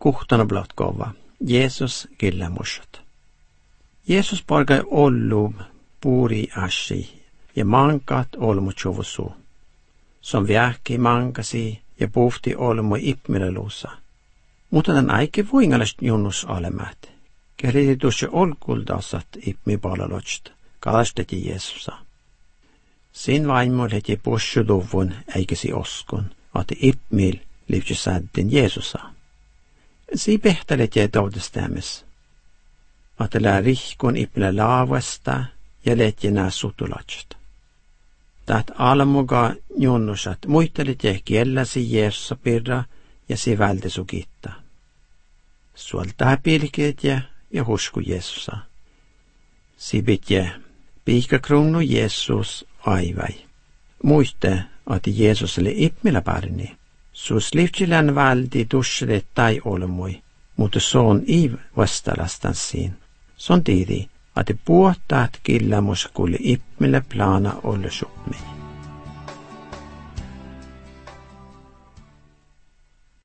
kuhtana blott kova. Jeesus killämusot. Jeesus porgai ollu puuri ashi ja mankat olmu chuvusu. Som vähki mankasi ja puhti olmu ipmileluusa. Mutta tämän aike vuingalast junnus olemat. Kerititusje olkuldasat ipmi palalocht. Kalasteti Jeesusa. Sin vaimol heti pussuduvun äikesi oskun, att ipmil livtje säddin Jeesusa. Si pehtalet jäi taudestämis, att lää rihkun ipmile laavasta ja letje nää sutulatst. Tät almuga junnusat muistelit jäi kielläsi Jeesusa pirra ja si vältesu kitta. Suoltaa pilkeet ja husku Jeesusa. Si pitje piikkakruunu Jeesus aivai. Muiste, att Jeesus oli ipmillä parni. Sus livtsilän valdi dussret tai olmui, mutta son i vastalastan siin. Son tiiri, att puhtaat killämus kulli ipmillä plana ollusupmi.